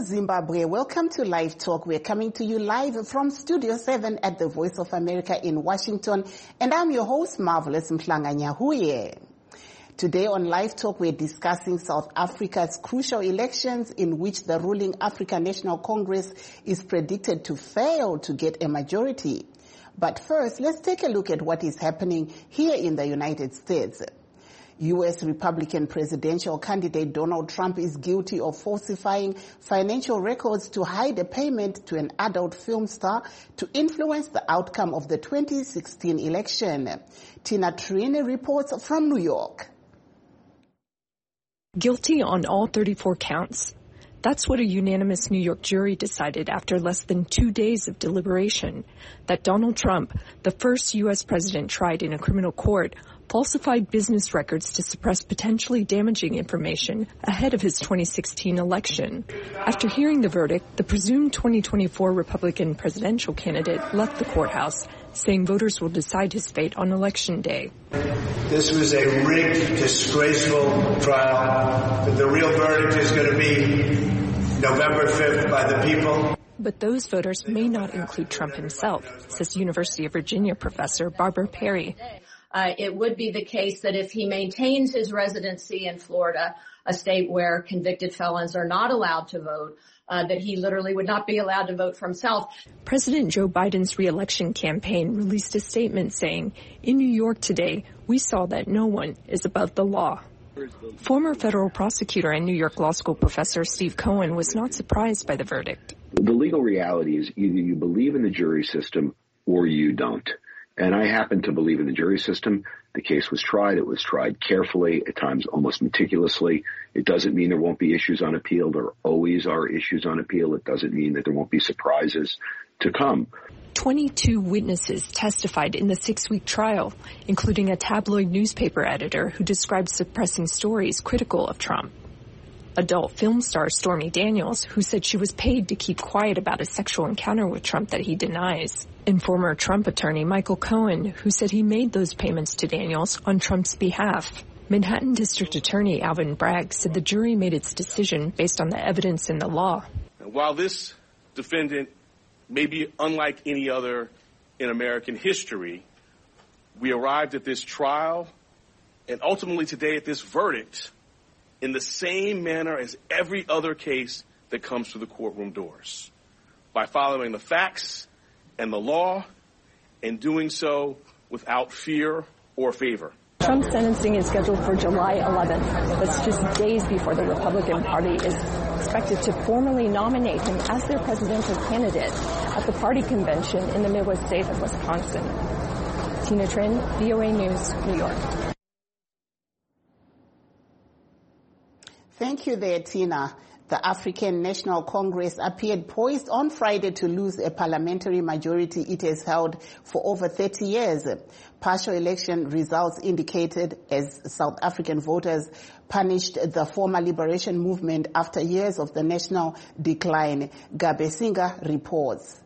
Zimbabwe. Welcome to Live Talk. We're coming to you live from Studio 7 at the Voice of America in Washington. And I'm your host, Marvelous Mhlanga-Nyahuye. Today on Live Talk, we're discussing South Africa's crucial elections in which the ruling African National Congress is predicted to fail to get a majority. But first, let's take a look at what is happening here in the United States. U.S. Republican presidential candidate Donald Trump is guilty of falsifying financial records to hide a payment to an adult film star to influence the outcome of the 2016 election. Tina Trini reports from New York. Guilty on all 34 counts. That's what a unanimous New York jury decided after less than 2 days of deliberation, that Donald Trump, the first U.S. president tried in a criminal court, falsified business records to suppress potentially damaging information ahead of his 2016 election. After hearing the verdict, the presumed 2024 Republican presidential candidate left the courthouse, saying voters will decide his fate on Election Day. This was a rigged, disgraceful trial, but the real verdict is going to be November 5th by the people. But those voters may not include Trump himself, says University of Virginia professor Barbara Perry. It would be the case that if he maintains his residency in Florida, a state where convicted felons are not allowed to vote, that he literally would not be allowed to vote for himself. President Joe Biden's re-election campaign released a statement saying, "In New York today, we saw that no one is above the law." Former federal prosecutor and New York Law School professor Steve Cohen was not surprised by the verdict. The legal reality is either you believe in the jury system or you don't. And I happen to believe in the jury system. The case was tried. It was tried carefully, at times almost meticulously. It doesn't mean there won't be issues on appeal. There always are issues on appeal. It doesn't mean that there won't be surprises to come. 22 witnesses testified in the 6-week trial, including a tabloid newspaper editor who described suppressing stories critical of Trump. Adult film star Stormy Daniels, who said she was paid to keep quiet about a sexual encounter with Trump that he denies. And former Trump attorney Michael Cohen, who said he made those payments to Daniels on Trump's behalf. Manhattan District Attorney Alvin Bragg said the jury made its decision based on the evidence in the law. While this defendant may be unlike any other in American history, we arrived at this trial and ultimately today at this verdict in the same manner as every other case that comes through the courtroom doors, by following the facts and the law and doing so without fear or favor. Trump's sentencing is scheduled for July 11th. That's just days before the Republican Party is expected to formally nominate him as their presidential candidate at the party convention in the Midwest state of Wisconsin. Tina Trin, VOA News, New York. Thank you there, Tina. The African National Congress appeared poised on Friday to lose a parliamentary majority it has held for over 30 years. Partial election results indicated as South African voters punished the former liberation movement after years of the national decline. Gabe Singa reports.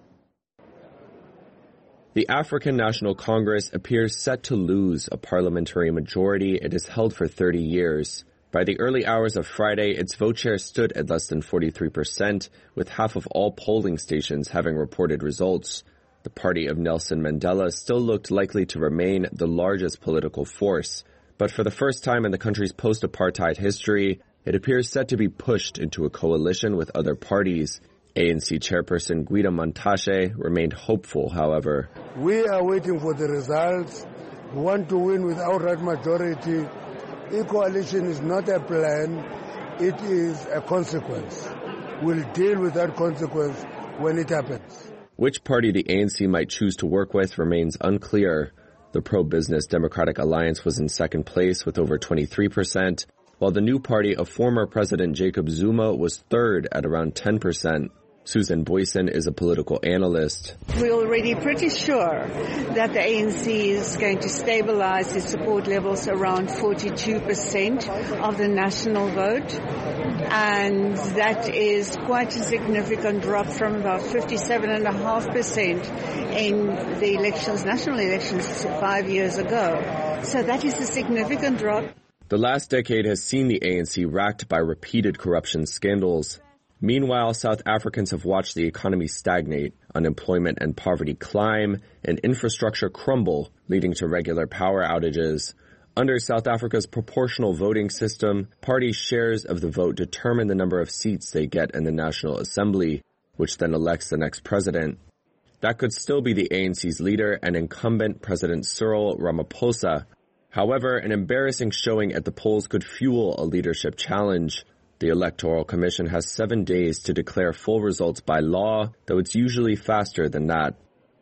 The African National Congress appears set to lose a parliamentary majority it has held for 30 years. By the early hours of Friday, its vote share stood at less than 43%, with half of all polling stations having reported results. The party of Nelson Mandela still looked likely to remain the largest political force, but for the first time in the country's post-apartheid history, it appears set to be pushed into a coalition with other parties. ANC chairperson Gwida Mantashe remained hopeful, however. We are waiting for the results. We want to win with outright majority. A coalition is not a plan, it is a consequence. We'll deal with that consequence when it happens. Which party the ANC might choose to work with remains unclear. The pro-business Democratic Alliance was in second place with over 23%, while the new party of former President Jacob Zuma was third at around 10%. Susan Boyson is a political analyst. We're already pretty sure that the ANC is going to stabilize its support levels around 42% of the national vote. And that is quite a significant drop from about 57.5% in the elections, national elections 5 years ago. So that is a significant drop. The last decade has seen the ANC racked by repeated corruption scandals. Meanwhile, South Africans have watched the economy stagnate, unemployment and poverty climb, and infrastructure crumble, leading to regular power outages. Under South Africa's proportional voting system, party shares of the vote determine the number of seats they get in the National Assembly, which then elects the next president. That could still be the ANC's leader and incumbent President Cyril Ramaphosa. However, an embarrassing showing at the polls could fuel a leadership challenge. The Electoral Commission has 7 days to declare full results by law, though it's usually faster than that.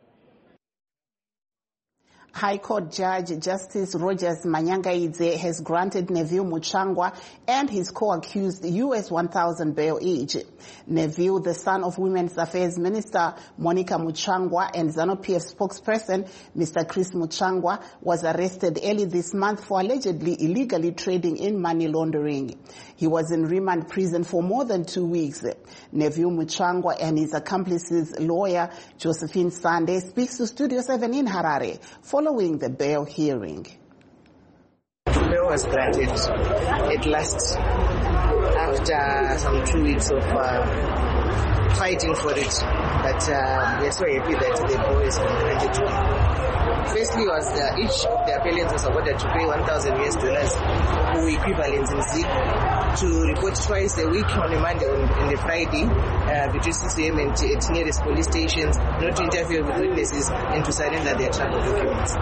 High Court Judge Justice Rogers Manyangaidze has granted Neville Muchangwa and his co-accused US 1,000 bail each. Neville, the son of Women's Affairs Minister Monica Muchangwa and ZANU-PF spokesperson Mr. Chris Muchangwa, was arrested early this month for allegedly illegally trading in money laundering. He was in remand prison for more than 2 weeks. Neville Muchangwa and his accomplice's lawyer Josephine Sande speaks to Studio 7 in Harare following the bail hearing. Bail was granted at last after some 2 weeks of fighting for it, but we are so happy that the bail is granted to him. Firstly, each of the appellants was ordered to pay $1,000 or equivalent in ZiG to report twice a week on a Monday and a Friday between 6 a.m. and at nearest police stations, not to interfere with witnesses and to surrender their travel documents.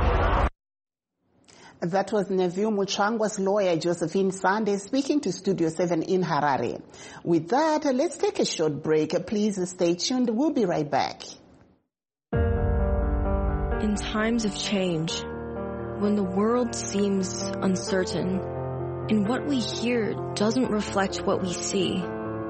That was Neville Muchangwa's lawyer, Josephine Sande, speaking to Studio 7 in Harare. With that, let's take a short break. Please stay tuned. We'll be right back. In times of change, when the world seems uncertain, and what we hear doesn't reflect what we see,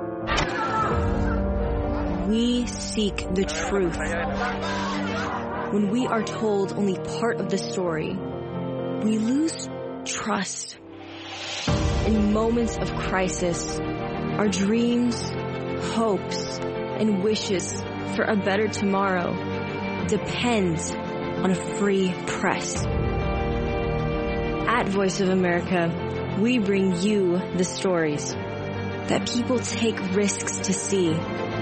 we seek the truth. When we are told only part of the story, we lose trust. In moments of crisis, our dreams, hopes, and wishes for a better tomorrow depends on a free press. At Voice of America, we bring you the stories that people take risks to see.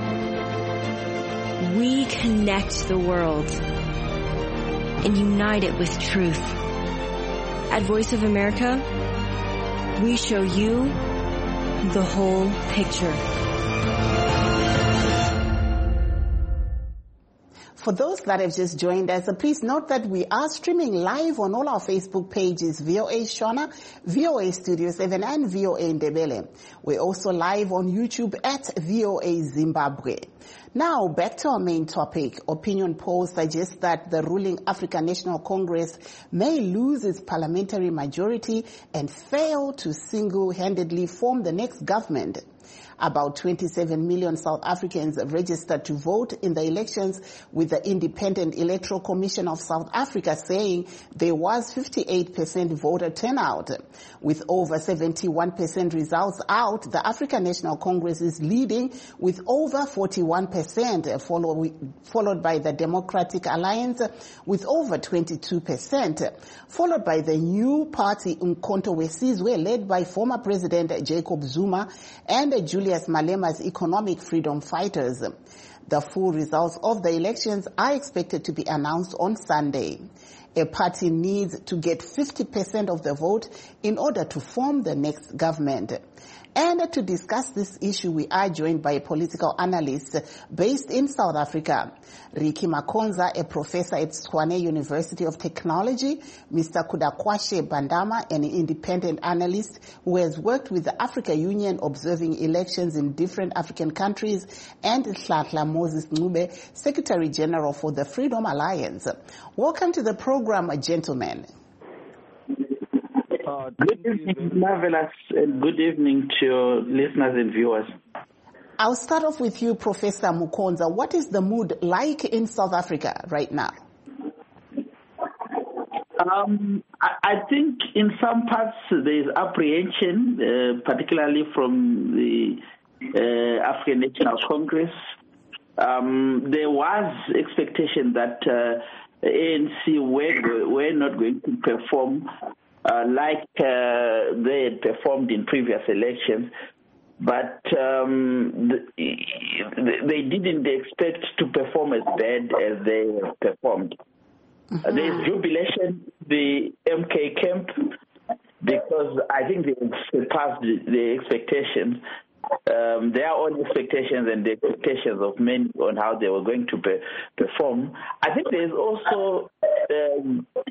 We connect the world and unite it with truth. At Voice of America, we show you the whole picture. For those that have just joined us, please note that we are streaming live on all our Facebook pages, VOA Shona, VOA Studio 7, and VOA Ndebele. We're also live on YouTube at VOA Zimbabwe. Now, back to our main topic. Opinion polls suggest that the ruling African National Congress may lose its parliamentary majority and fail to single-handedly form the next government. About 27 million South Africans registered to vote in the elections, with the Independent Electoral Commission of South Africa saying there was 58% voter turnout. With over 71% results out, the African National Congress is leading with over 41%, followed by the Democratic Alliance with over 22%, followed by the new party Umkhonto weSizwe, led by former President Jacob Zuma and Julius Malema's Economic Freedom Fighters. The full results of the elections are expected to be announced on Sunday. A party needs to get 50% of the vote in order to form the next government. And to discuss this issue, we are joined by a political analyst based in South Africa, Ricky Makonza, a professor at Tshwane University of Technology, Mr. Kudakwashe Bandama, an independent analyst who has worked with the Africa Union observing elections in different African countries, and Hlatla Moses Ncube, Secretary General for the Freedom Alliance. Welcome to the program, gentlemen. Good evening, Marvelous, and good evening to your listeners and viewers. I'll start off with you, Professor Mukonza. What is the mood like in South Africa right now? I think in some parts there is apprehension, particularly from the African National Congress. There was expectation that ANC were not going to perform like they had performed in previous elections. but they didn't expect to perform as bad as they performed. There's jubilation, the MK camp, because I think they surpassed the expectations, their own expectations and the expectations of men on how they were going to perform. I think there's also a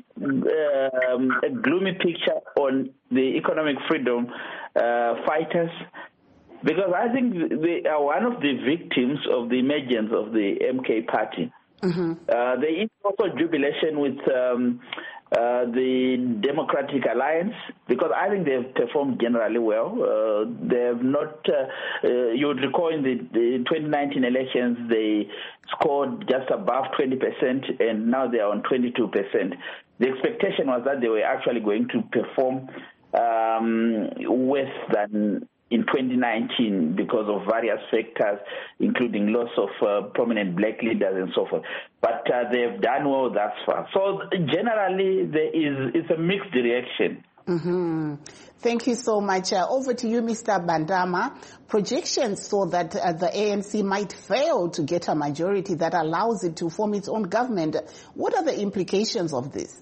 gloomy picture on the economic freedom fighters, because I think they are one of the victims of the emergence of the MK party. There is also jubilation with the Democratic Alliance, because I think they've performed generally well. They have not, you would recall in the 2019 elections, they scored just above 20%, and now they are on 22%. The expectation was that they were actually going to perform worse than in 2019 because of various factors, including loss of prominent black leaders and so forth. But they've done well thus far. So generally, it's a mixed reaction. Thank you so much. Over to you, Mr. Bandama. Projections saw that the ANC might fail to get a majority that allows it to form its own government. What are the implications of this?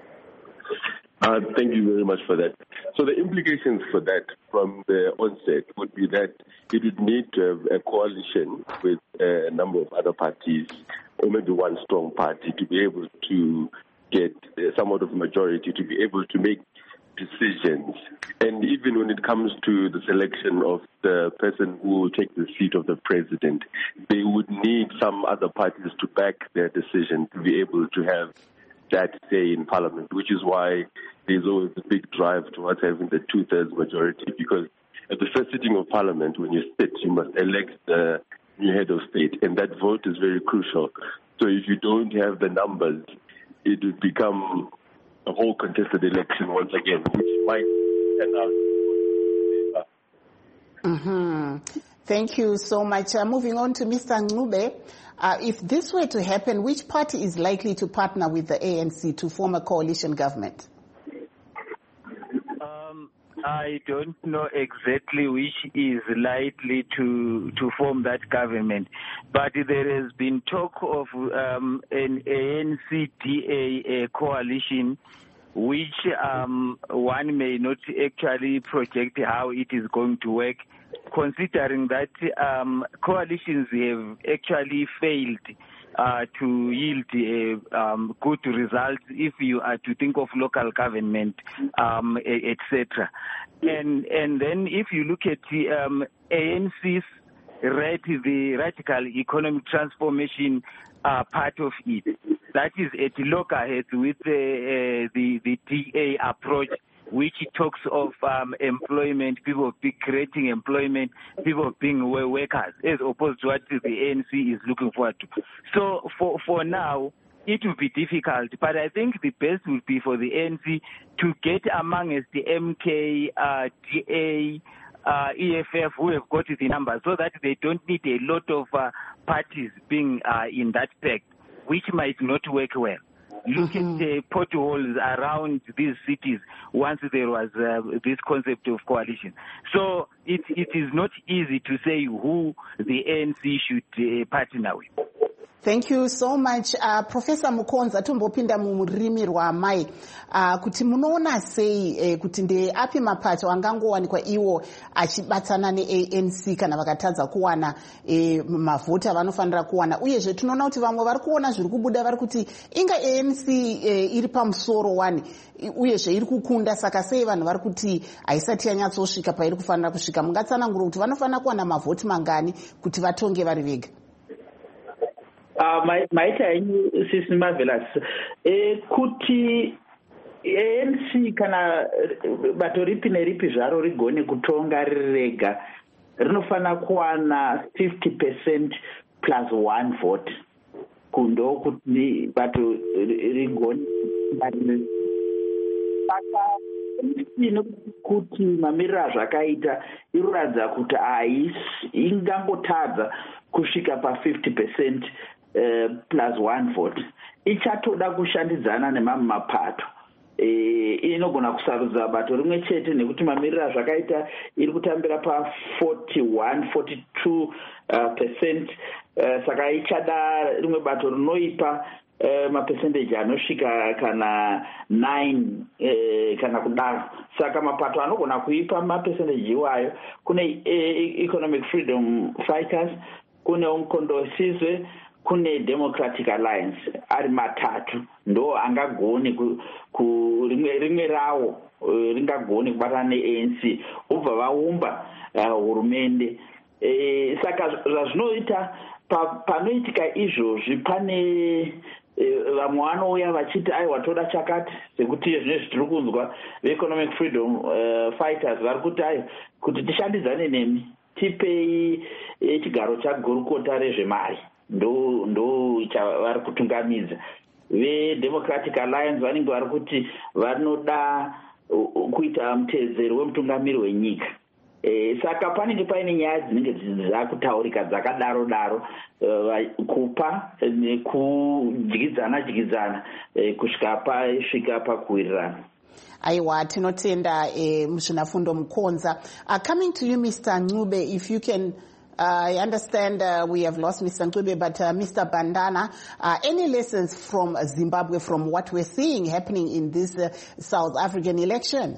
Thank you very much for that. So the implications for that from the onset would be that it would need to have a coalition with a number of other parties, or maybe one strong party, to be able to get somewhat of a majority, to be able to make decisions. And even when it comes to the selection of the person who will take the seat of the president, they would need some other parties to back their decision to be able to have that say in Parliament, which is why there's always a big drive towards having the 2/3 majority, because at the first sitting of Parliament, when you sit, you must elect the new head of state, and that vote is very crucial. So if you don't have the numbers, it would become a whole contested election once again, which might turn out. Thank you so much. Moving on to Mr. Ncube. If this were to happen, which party is likely to partner with the ANC to form a coalition government? I don't know exactly which is likely to form that government, but there has been talk of an ANC-DA coalition, which one may not actually project how it is going to work, considering that coalitions have actually failed to yield good results if you are to think of local government, etc. And then if you look at the ANC's the radical economic transformation part of it, that is at loggerheads with the DA approach, which talks of employment, people creating employment, people being workers, as opposed to what the ANC is looking forward to. So for now, it will be difficult, but I think the best would be for the ANC to get amongst the MK, DA, EFF, who have got the numbers, so that they don't need a lot of parties being in that pact, which might not work well. Look at the potholes around these cities once there was this concept of coalition. So it is not easy to say who the ANC should partner with. Thank you so much. Professor Mukonza, tombopinda murimi rwamai, kuti munoona sei kuti ndeapi mapato angangowanikwa iwo achibatsana neANC kana vakatadza kuwana mavhota vanofanira kuwana, uyezve tinoona kuti vamwe vari kuona zviri kubuda vari kuti inga ANC iri pamusoro wani uyezve iri kukunda, saka sei vanhu vari kuti haisati yanyatsosvika pairi kufanira kusvika? Mungatsanangura kuti vanofanira kuwana mavhoti mangani kuti vatonge vari vega? Maita henyu sisi Marvelous, kuti ANC kana bato ripi neripi zvaro rigone kutonga riri rega rinofanira kuwana 50% plus 1 vote kundo kuti bato rigone kuti mamiriro azvakaita iroradza kuti ingangotadza kusvika pa 50% plus 1 vote. Ichatoda kushandidzana nemamwe mapato inogona kusarudza bato rimwe chete nekuti mamiriro azvakaita iri kutambira pa41-42%. Saka ichada rimwe bato rinoipa mapercentage anosvika kana 9 kana kudaro. Saka mapato anogona kuipa mapercentage iwayo kune Economic Freedom Fighters, kune Umkhonto weSizwe, kune Democratic Alliance. Ari matatu ndo angagone rimwe rawo ringagone kubatana neANC ubva vaumba hurumende. Saka zvazvinoita panoitika izvozvi pane vamwe vanouya vachiti aiwa toda chakati, sekuti zvinezvi tiri kunzwa veEconomic Freedom Fighters vari kuti kuti tishandidzane nemi tipei chigaro chagurukota rezvemari, ndo chavari kutungamidza. VeDemocratic Alliance vanenge vari kuti vanoda kuita muteedzeri wemutungamiri wenyika. Saka panenge paine nyaya dzinenge dzakutaurika dzakadaro kupa nekudyidzana kusvika pakuwirirana. Aiwa, tinotenda Muzvinafundo Mukonza. Coming to you, Mr. Ncube, if you can, I understand we have lost Mr. Ncube, but Mr. Bandana, any lessons from Zimbabwe from what we're seeing happening in this South African election?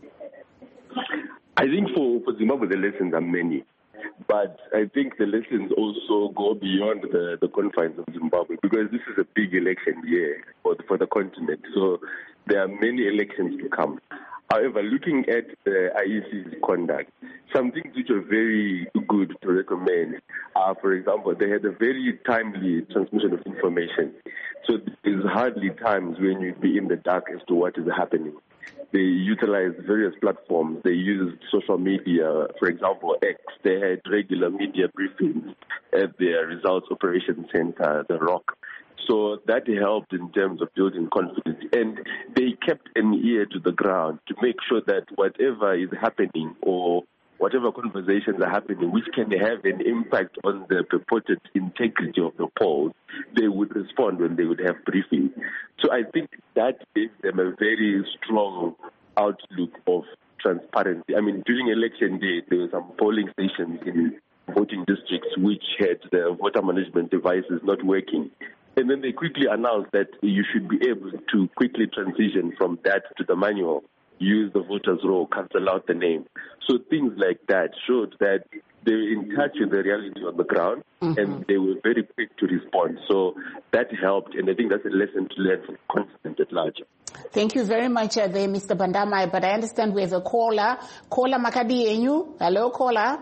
I think for Zimbabwe the lessons are many, but I think the lessons also go beyond the confines of Zimbabwe, because this is a big election year for the continent. So there are many elections to come. However, looking at the IEC's conduct, some things which are very good to recommend are, for example, they had a very timely transmission of information. So there's hardly times when you'd be in the dark as to what is happening. They utilized various platforms. They used social media, for example, X. They had regular media briefings at their results operations center, The Rock. So that helped in terms of building confidence. And they kept an ear to the ground to make sure that whatever is happening or whatever conversations are happening which can have an impact on the purported integrity of the polls, they would respond when they would have briefings. So I think that gave them a very strong outlook of transparency. I mean, during election day, there were some polling stations in voting districts which had the voter management devices not working. And then they quickly announced that you should be able to quickly transition from that to the manual, use the voter's roll, cancel out the name. So things like that showed that they were in touch with the reality on the ground, and they were very quick to respond. So that helped, and I think that's a lesson to learn from the continent at large. Thank you very much there, Mr. Bandama. But I understand we have a caller. Caller Makadi Enyu. Hello, caller.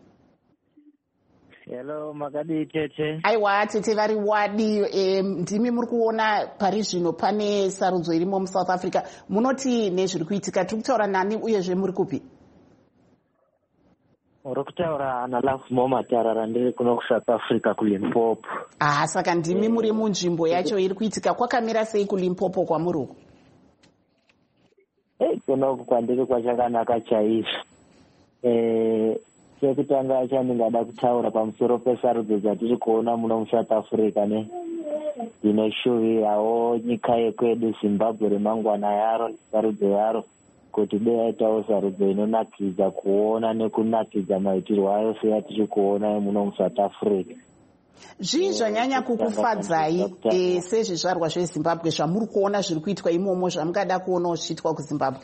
Hello, Makadi Tete. Aiwa, Tete vari wadi, ndimi muri kuona pari zvino pane sarudzo irimo mu South Africa. Munoti nezviri kuitika, tiri kutaura nani uyezve muri kupi? Uri kutaura naLafu Momatarara ndiri kuno kuSouth Africa kuLimpopo. Saka ndimi muri munzvimbo yacho iri kuitika. Kwakamira sei kuLimpopo kwamuri uko? Kunoku kwandiri kwachakanaka chaizvo. Chekutanga chandingada kutaura pamusoro pesarudzo dzatiri kuona muno muSouth Africa inoshuwirawo nyika yekwedu Zimbabwe remangwana yaro, sarudzo yaro, kuti deyaitawo sarudzo inonakidza kuona nekunakidza maitirwo ayo seyatiri kuona muno muSouth Africa. Zvii zvanyanya kukufadzai sezvizvarwa zveZimbabwe zvamuri kuona zviri kuitwa imomo zvamungada kuonawo zvichiitwa kuZimbabwe?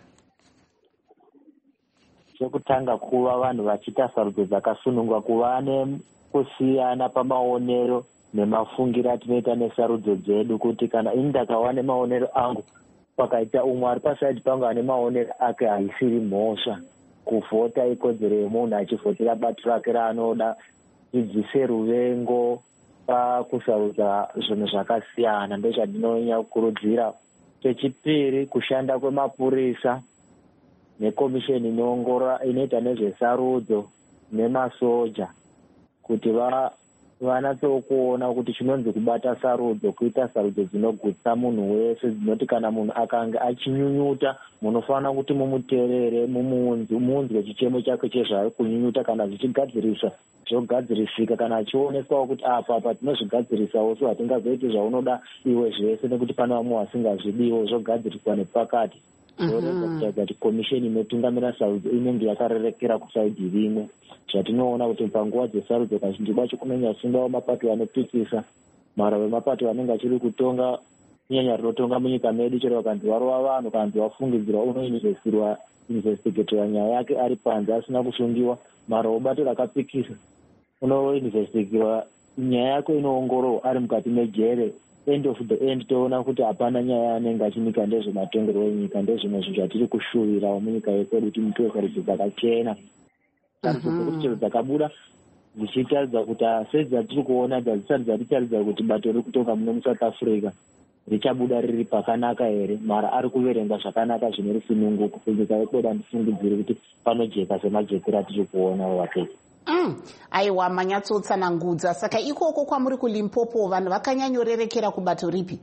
Chekutanga kuva vanhu vachiita sarudzo dzakasunungwa, kuva nekusiyana pamaonero nemafungiro atinoita nesarudzo dzedu, kuti kana ini ndakawa nemaonero angu pakaita umwe ari pasaidi pangu ane maonero ake haisiri mhosva. Kuvhota ikodzero yemunhu achivhotera bato rake raanoda. Dzidzise ruvengo pakusarudza zvinhu zvakasiyana ndozvandinonyanya kukurudzira. Chechipiri, kushanda kwemapurisa nekomisheni inoongorora inoita nezvesarudzo nemasoja kuti vanatsokuona kuti chinonzi kubata sarudzo, kuita sarudzo dzinogutsa munhu wese, dzinoti kana munhu akanga achinyunyuta munofanira kuti mumuteerere, mumunzwe chichemo chake chezvaari kunyunyuta. Kana zvichigadziriswa zvogadzirisika, kana achioneswawo kuti apa tinozvigadzirisawo, so hatingazoiti zvaunoda iwe zvese nekuti pane vamwe vasingazvidiwo, zvogadziriswa nepakati. Zvoreva kutaridza kuti komisheni inotungamira sarudzo inenge yakarerekera kusaidhi rimwe. Zvatinoona kuti panguva dzesarudzo kazhinji kwacho kunonyasimbawo mapato anopikisa, mara wemapato anenge achiri kutonga kunyanya rinotonga munyika medu, chero vakanzi varova vanhu, kanzi vafungidzirwa unoinvestigatora nyaya yake ari panze asina kusungiwa, mara wobato rakapikisa unoinvestigirwa nyaya yako inoongororwa ari mukati mejere. End of the end toona kuti hapana nyaya anenge achinyika ndezvematongerwo enyika, ndezvimwe zvinhu zvatiri kushuwirawo munyika yekwedu kuti mutore sarudzo dzakachena. Sarudzo dzekuti chero dzakabuda dzichitaridza kuti sedzatiri kuona dzisati dzaticharidza kuti bato riri kutonga muno muSouth Africa richabuda riri pakanaka here, mara ari kuverenga zvakanaka zvine rusununguko. Kunyika yekwedu handifungidziri kuti panojeka semajekero atiri kuona waketi. Aiwa, manyatsotsanangudza. Saka ikoko kwamuri kuLimpopo vanhu vakanyanyorerekera kubato ripi?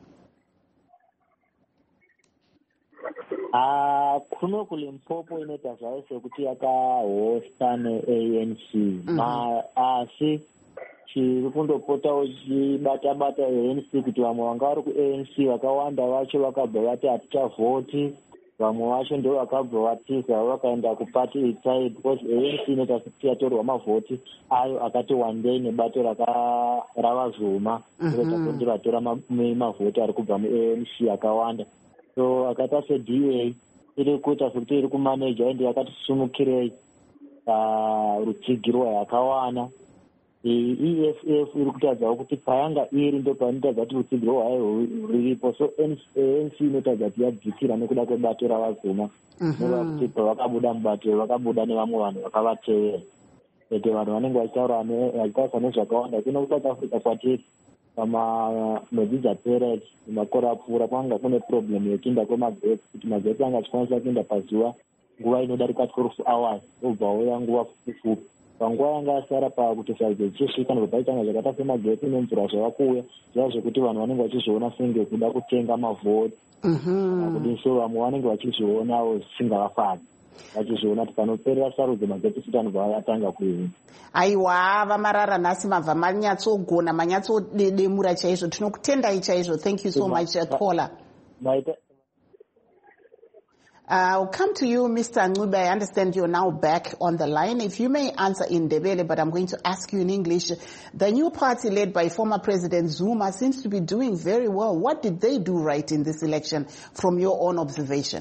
Kuno kuLimpopo inoita zvayo sekuti yakahosta neANC, asi chiri kundopotawo chibata-bata ANC kuti vamwe vanga vari kuANC vakawanda vacho vakabva vati hatichavhoti, vamwe vacho ndo vakabva vatiza vakaenda kupati itsai, because ANC inoita kuti yatorwa mavhoti ayo akati wandei nebato ravazuma, ndo vatora mavhoti ari kubva muANC akawanda. So akaita seDA iri kuita sekuti iri kumaneja ende yakati sumukirei rutsigiro yakawana. EFF iri kutaridzawo kuti payanga iri ndo painotaridza kuti rutsigiro hwayo ruripo, so ANC inotaridza kuti yadzikira nekuda kwebato ravazuma, nova kuti pavakabuda mubato vakabuda nevamwe vanhu vakavatevera. Ete vanhu vanenge vachitaurisa nezvakawanda kuno kuSouth Africa kwatiri pamamwedzi dzapera makore apfuura kwanga kune problem yekuinda kwemagetsi, kuti magetsi anga achikwanisa kuinda pazuva nguva inodarika 12 hours obva uya nguva fupi. Panguva yanga asara pakuti sarudzo dzichisvika ndobva paitanga zvakaita semagetsi nemvura zvava kuuya, zvava zvekuti vanhu vanenge vachizviona senge kuda kutenga mavhoti. So vamwe vanenge vachizvionawo zvisingavafadzi, vachizviona kuti panoperera sarudzo magetsi futi anobva atanga kuima. Aiwa, vamarara nhasi mabva manyatsogona, manyatsodedemura chaizvo. Tinokutendai chaizvo. Thank you so much, caller. I'll come to you, Mr. Ncube. I understand you're now back on the line. If you may answer in Ndebele, but I'm going to ask you in English. The new party led by former President Zuma seems to be doing very well. What did they do right in this election from your own observation?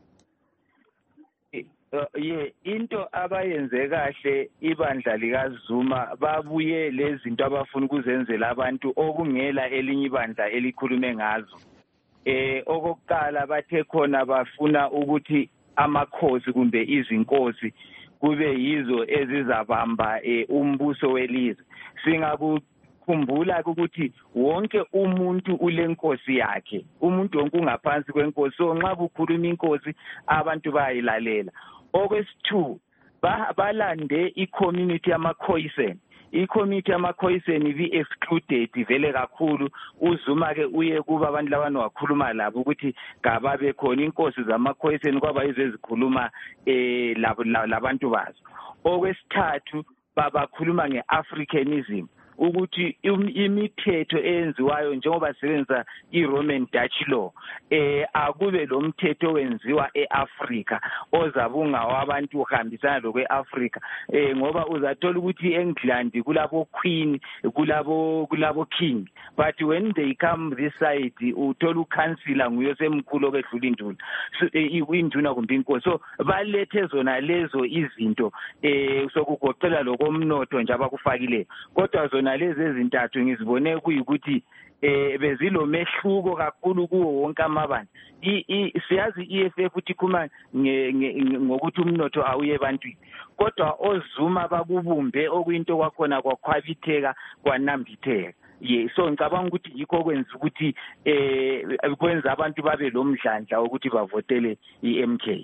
Into abayenze kahle ibandla likaZuma babuye lezinto abafuna ukuzenzela abantu okungela elinye ibandla elikhulume ngazo. Okokuqala bathe khona bafuna ukuthi amakhosi kumbe izinkosi kube yizo ezizabamba umbuso welizwe. Singakukhumbula ukuthi wonke umuntu ulenkosi yakhe, umuntu wonke ungaphansi kwenkosi, so nxa kukhuluma inkosi abantu bayilalela. Okwesithu balande i-community yama-Khoisan. I-community yama-Khoisan ibi-excluded vele kakhulu. uZuma ke uye kuba abantu labanu wakhuluma labo ukuthi kababe khona inkosi zama-Khoisan kwaba yizo ezikhuluma labantu bazo. Okwesithathu bakhuluma nge-Africanism, ukuthi imithetho eyenziwayo njengoba sebenza i-Roman Dutch law akube lo mthetho owenziwa eAfrica ozabunga wabantu uhambisana lokwe-Africa, ngoba uzathola ukuthi eNgland kulabo queen kulabo king, but when they come this side uthola ukansila nguye semkhulu okwedlula induna, induna kumbe inkosi. So balethe zona lezo izinto sokugoqela lokomnotho nje abakufakileyo, kodwa zona lezi ezintathu ngizibone kuyikuthi bezilo mehluko kakhulu kuwo wonke amabandla. Siyazi EFF uthi khuma ngokuthi umnotho awuye ebantwini, kodwa oZuma bakubumbe okuyinto kwakhona kwakhwabitheka kwanambitheka. So ngicabanga ukuthi yikho kwenza ukuthi kwenza abantu babe lomdlandla ukuthi bavotele iMK.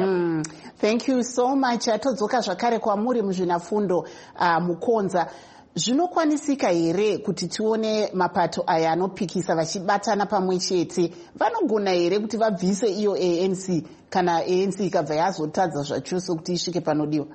Thank you so much. Todzoka zvakare kwamuri muzvinafundo Mukonza. Zvinokwanisika here kuti tione mapato aya anopikisa vachibatana pamwe chete? Vanogona here kuti vabvise iyo ANC kana ANC ikabva yazotadza zvachoso kuti isvike panodiwa?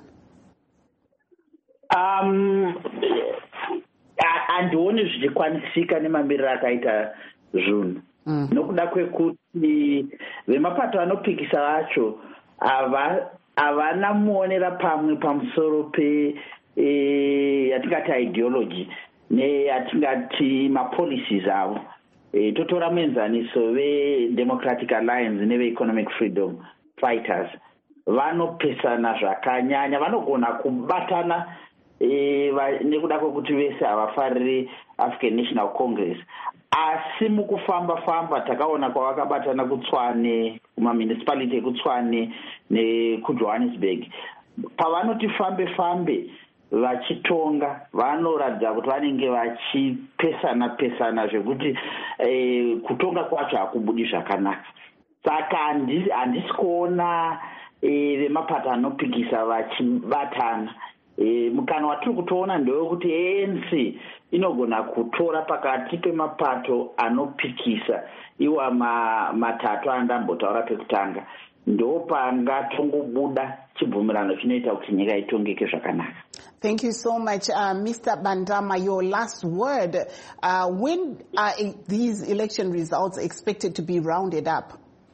Handioni zvichikwanisika nemamiriro akaita zvinhu. Nokuda kwekuti vemapato anopikisa vacho havana muonera pamwe pamusoro yatingati ideology neyatingati mapolicies avo. Totora muenzaniso veDemocratic Alliance neve-Economic Freedom Fighters vanopesana zvakanyanya, vanogona kubatana nekuda kwekuti vese havafariri African National Congress. Asi mukufamba takaona kwavakabatana kuTshwane, kumamunicipality ekuTshwane nekuJohannesburg. Pavanoti fambe vachitonga vanoratidza kuti vanenge vachipesana zvekuti kutonga kwacho hakubudi zvakanaka. Saka handisi kuona vemapato anopikisa vachibatana. Mukana watiri kutoona ndewekuti ANC inogona kutora pakati pemapato anopikisa iwa matatu andambotaura pekutanga, ndo pangatongobuda chibvumirano chinoita kuti nyika itongeke zvakanaka. Thank you so much, Mr. Bandama. Your last word. When are these election results expected to be rounded up?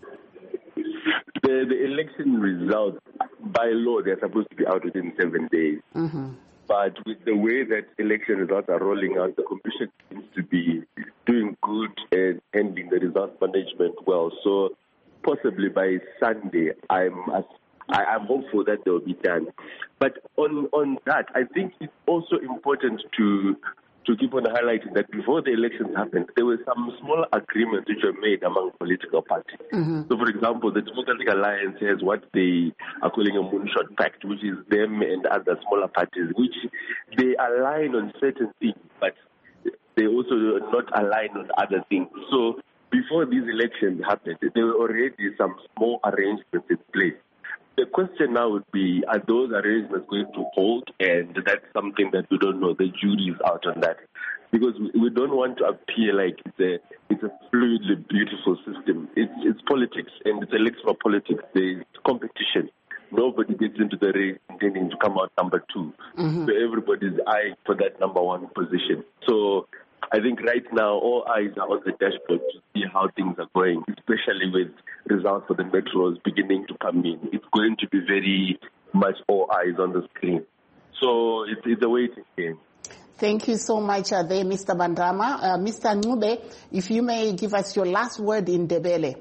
The election results, by law, they're supposed to be out within 7 days. But with the way that election results are rolling out, the Commission seems to be doing good and handling the results management well. So possibly by Sunday, I'm hopeful that they'll be done. But on that, I think it's also important to keep on highlighting that before the elections happened, there were some small agreements which were made among political parties. So, for example, the Democratic Alliance has what they are calling a moonshot pact, which is them and other smaller parties, which they align on certain things, but they also not align on other things. So, before these elections happened, there were already some small arrangements in place. The question now would be, are those arrangements going to hold? And that's something that we don't know. The jury is out on that. Because we don't want to appear like it's a fluidly beautiful system. It's politics, and it's electoral politics. There's competition. Nobody gets into the race intending to come out number 2. So everybody's eyeing for that number 1 position. So I think right now all eyes are on the dashboard to see how things are going, especially with results for the metros beginning to come in. It's going to be very much all eyes on the screen. So it's a waiting game. Thank you so much there, Mr. Bandama. Mr. Ncube, if you may give us your last word in Ndebele.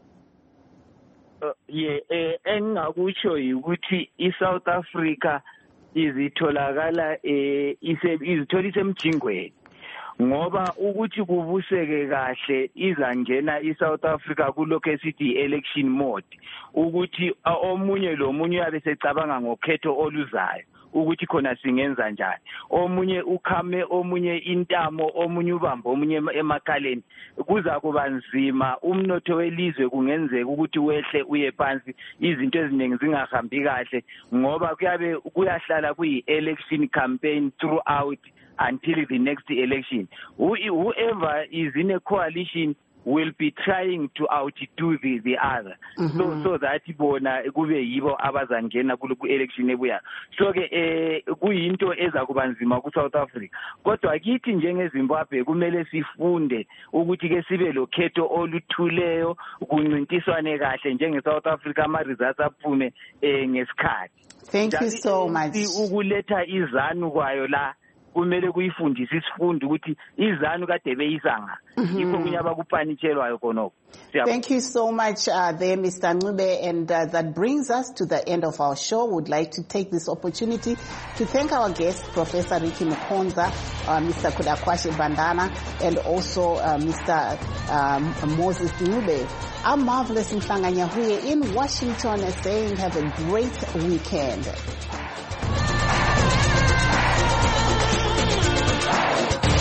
Engakutsho ukuthi iSouth Africa izitholakala izithola isemjingweni. Ngoba ukuthi kubuseke kahle izangena iSouth Africa kulokho esithi election mode, ukuthi omunye lomunye yabe secabanga ngokhetho oluzayo ukuthi khona singenza njani. Omunye ukhame, omunye intamo, omunye ubamba, omunye emakhaleni. Kuza kuba nzima, umnotho welizwe kungenzeka ukuthi wehle uye phansi, izinto eziningi zingahambi kahle ngoba kuyabe kuyahlala kuyi-election campaign throughout until the next election. Whoever is in a coalition will be trying to outdo the other. So that bona kube yibo abazangena ku election ebuya. So ke kuyinto eza kuba nzima ku South Africa. Kodwa kithi njengeZimbabwe kumele sifunde ukuthi ke sibe lokhetho oluthuleyo kuncintiswane kahle njenge South Africa ama results aphume ngesikhathi. Thank you so much. Ukuletha izanu kwayo la kumele kuyifundisa isifundo ukuthi izanu kade beyizanga yikho kunyaba kupanitshelwayo khonoko. Thank you so much there, Mr. Ncube, and that brings us to the end of our show. Would like to take this opportunity to thank our guest, Professor Ricky Mukonza, Mr. Kudakwashe Bandana, and also Mr. Moses Ncube. I'm Marvelous Mhlanga-Nyahuye in Washington saying have a great weekend.